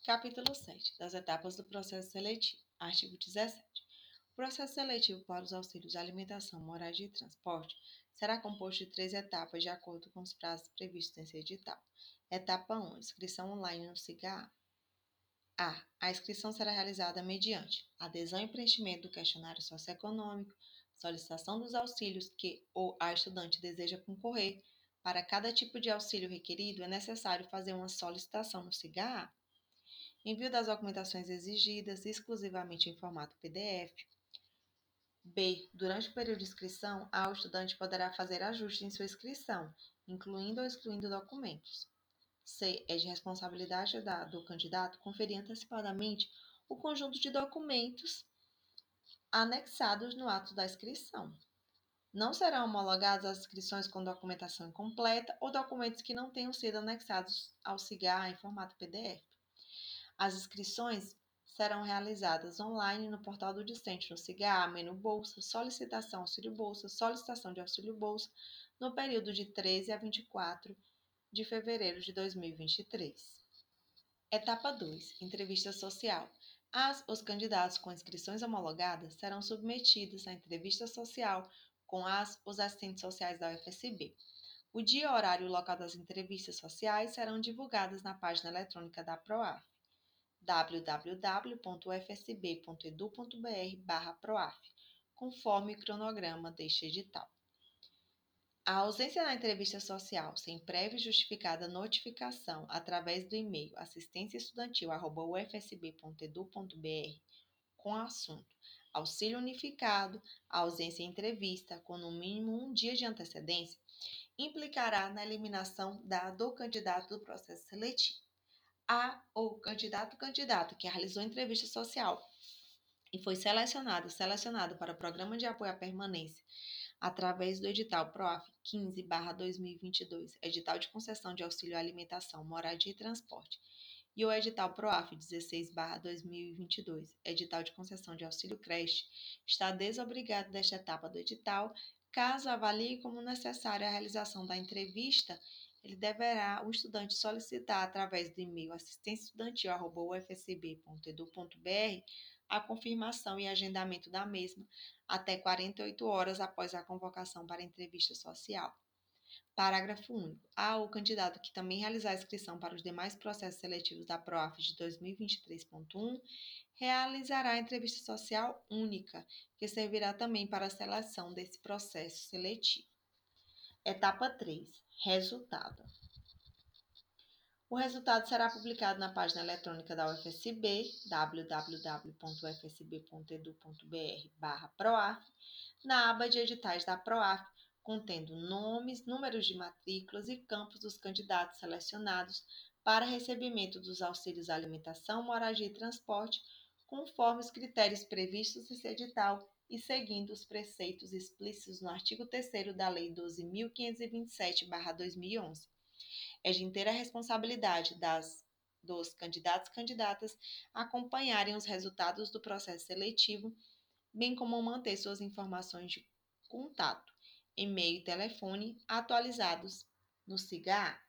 Capítulo 7. Das etapas do processo seletivo. Artigo 17. O processo seletivo para os auxílios de alimentação, moradia e transporte será composto de 3 etapas de acordo com os prazos previstos nesse edital. Etapa 1. Inscrição online no SIGA A. A inscrição será realizada mediante adesão e preenchimento do questionário socioeconômico, solicitação dos auxílios que a estudante deseja concorrer. Para cada tipo de auxílio requerido, é necessário fazer uma solicitação no SIGA A. Envio das documentações exigidas exclusivamente em formato PDF. B. Durante o período de inscrição, o estudante poderá fazer ajustes em sua inscrição, incluindo ou excluindo documentos. C. É de responsabilidade do candidato conferir antecipadamente o conjunto de documentos anexados no ato da inscrição. Não serão homologadas as inscrições com documentação incompleta ou documentos que não tenham sido anexados ao SIGA em formato PDF. As inscrições serão realizadas online no portal do discente no SIGA, menu Bolsa, solicitação Auxílio Bolsa, solicitação de Auxílio Bolsa, no período de 13 a 24 de fevereiro de 2023. Etapa 2. Entrevista social. Os candidatos com inscrições homologadas serão submetidos à entrevista social com os assistentes sociais da UFSB. O dia, horário e local das entrevistas sociais serão divulgados na página eletrônica da PROAF, www.ufsb.edu.br/proaf, conforme o cronograma deste edital. A ausência da entrevista social sem prévia e justificada notificação através do e-mail assistenciaestudantil@ufsb.edu.br com o assunto auxílio unificado, a ausência em entrevista com no mínimo um dia de antecedência, implicará na eliminação do candidato do processo seletivo. Ou candidato que realizou entrevista social e foi selecionado para o Programa de Apoio à Permanência através do edital PROAF 15/2022, edital de concessão de auxílio à alimentação, moradia e transporte, e o edital PROAF 16/2022, edital de concessão de auxílio creche, está desobrigado desta etapa do edital. Caso avalie como necessária a realização da entrevista, o estudante solicitar através do e-mail assistenciaestudantil@ufsb.edu.br a confirmação e agendamento da mesma até 48 horas após a convocação para a entrevista social. Parágrafo único. O candidato que também realizar a inscrição para os demais processos seletivos da PROAF de 2023.1 realizará a entrevista social única, que servirá também para a seleção desse processo seletivo. Etapa 3. Resultado. O resultado será publicado na página eletrônica da UFSB, www.ufsb.edu.br/proaf, na aba de editais da PROAF, contendo nomes, números de matrículas e campos dos candidatos selecionados para recebimento dos auxílios alimentação, moradia e transporte, conforme os critérios previstos nesse edital e seguindo os preceitos explícitos no artigo 3º da Lei 12.527/2011. É de inteira responsabilidade dos candidatos e candidatas acompanharem os resultados do processo seletivo, bem como manter suas informações de contato, e-mail e telefone atualizados no SIGA.